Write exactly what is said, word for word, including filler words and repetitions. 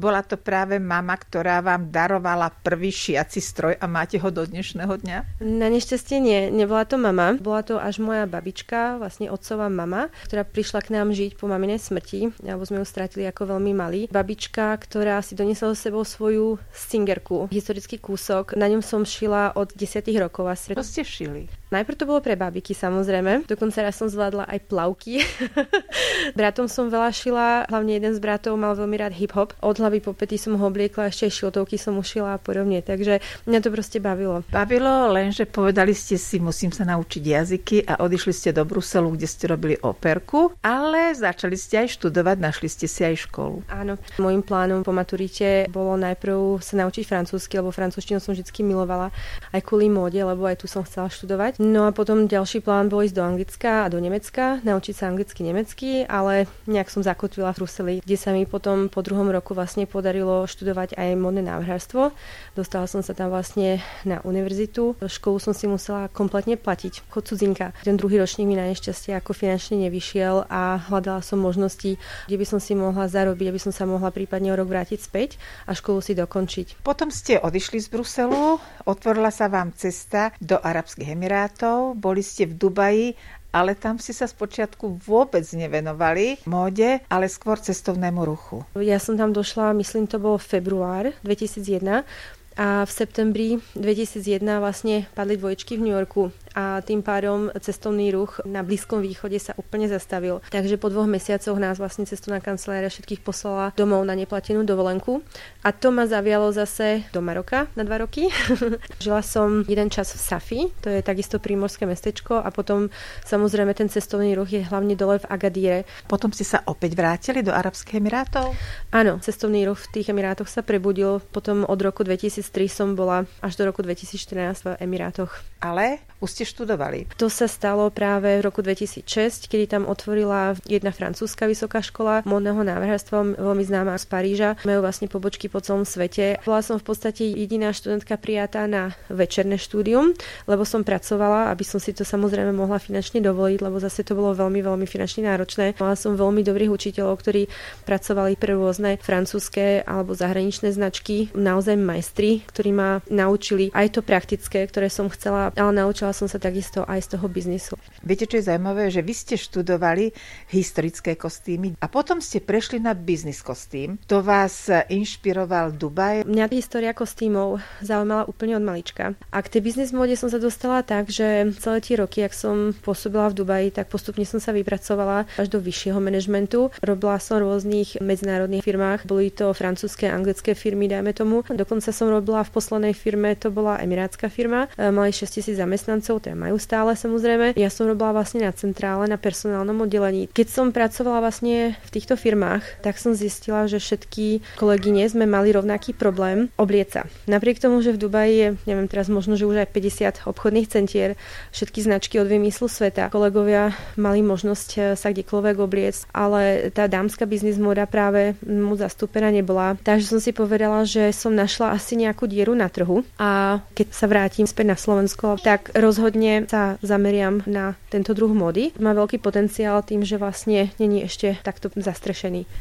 Bola to práve mama, ktorá vám darovala prvý šiaci stroj a máte ho do dnešného dňa? Na nešťastie nie, nebola to mama. Bola to až moja babička, vlastne otcová mama, ktorá prišla k nám žiť po maminej smrti, alebo sme ju stratili ako veľmi malí. Babička, ktorá si doniesla so sebou svoju stingerku, historický kúsok. Na ňom som šila od desiatich rokov asi. Čo ste šili? Najprv to bolo pre bábiky, samozrejme. Dokonca raz som zvládla aj plavky. Bratom som veľa šila, hlavne jeden z bratov mal veľmi rád hip-hop. Od hlavy po pety som ho obliekla, ešte aj šiltovky som ušila a podobne. Takže mňa to proste bavilo. Bavilo, lenže povedali ste si, musím sa naučiť jazyky a odišli ste do Bruselu, kde ste robili operku, ale začali ste aj študovať, našli ste si aj školu. Áno. Môjim plánom po maturite bolo najprv sa naučiť francúzsky, lebo francúzštinu som vždy milovala aj kvôli móde, lebo aj tu som chcela študovať. No a potom ďalší plán bol ísť do Anglicka a do Nemecka, naučiť sa anglicky, nemecky, ale nejak som zakotvila v Bruseli, kde sa mi potom po druhom roku vlastne podarilo študovať aj modné návrhárstvo. Dostala som sa tam vlastne na univerzitu. Školu som si musela kompletne platiť ako cudzinka. Ten druhý ročník mi na nešťastie ako finančne nevyšiel a hľadala som možnosti, kde by som si mohla zarobiť, aby som sa mohla prípadne o rok vrátiť späť a školu si dokončiť. Potom ste odišli z Bruselu, otvorila sa vám cesta do Arabských Emirátov, boli ste v Dubaji, ale tam ste sa spočiatku vôbec nevenovali móde, ale skôr cestovnému ruchu. Ja som tam došla, myslím, to bol február dvetisícjeden a v septembri dvetisícjeden vlastne padli dvojčky v New Yorku a tým pádom cestovný ruch na Blízkom východe sa úplne zastavil. Takže po dvoch mesiacoch nás vlastne cestovná kancelária všetkých poslala domov na neplatenú dovolenku a to ma zavialo zase do Maroka na dva roky. Žila som jeden čas v Safi, to je takisto prímorské mestečko a potom samozrejme ten cestovný ruch je hlavne dole v Agadíre. Potom ste sa opäť vrátili do Arabských Emirátov? Áno, cestovný ruch v tých Emirátoch sa prebudil, potom od roku dvetisíctri som bola až do roku dvetisícštrnásť v Emirátoch. Ale už ste študovali. To sa stalo práve v roku dvetisícšesť, kedy tam otvorila jedna francúzska vysoká škola módneho návrhárstva, veľmi známa z Paríža. Majú vlastne pobočky po celom svete. Bola som v podstate jediná študentka prijatá na večerné štúdium, lebo som pracovala, aby som si to samozrejme mohla finančne dovoliť, lebo zase to bolo veľmi, veľmi finančne náročné. Mala som veľmi dobrých učiteľov, ktorí pracovali pre rôzne francúzske alebo zahraničné značky, naozaj majstri, ktorí ma naučili aj to praktické, ktoré som chcela, ale naučila som sa takisto aj z toho biznisu. Viete, čo je zaujímavé, že vy ste študovali historické kostýmy a potom ste prešli na biznis kostým. To vás inšpiroval Dubaj? Mňa história kostýmov zaujímala úplne od malička. A k tej biznis móde som sa dostala tak, že celé tie roky, ak som pôsobila v Dubaji, tak postupne som sa vypracovala až do vyššieho manažmentu. Robila som v rôznych medzinárodných firmách, boli to francúzske, anglické firmy, dajme tomu. Dokonca som robila v poslednej firme, to bola emirátska firma. Mali šesťtisíc zamestnancov, teda majú stále samozrejme. Ja som robila vlastne na centrále, na personálnom oddelení. Keď som pracovala vlastne v týchto firmách, tak som zistila, že všetky kolegyne sme mali rovnaký problém obliecť sa. Napriek tomu, že v Dubaji je, neviem teraz možno, že už aj päťdesiat obchodných centier, všetky značky od vymyslu sveta. Kolegovia mali možnosť sa kdekoľvek obliecť, ale tá dámska biznis móda práve mu zastúpená nebola. Takže som si povedala, že som našla asi nejakú dieru na trhu a keď sa vrátim späť na Slovensko, tak rozhodne sa zameriam na tento druh módy. Má veľký potenciál tým, že vlastne není ešte takto zastrešený.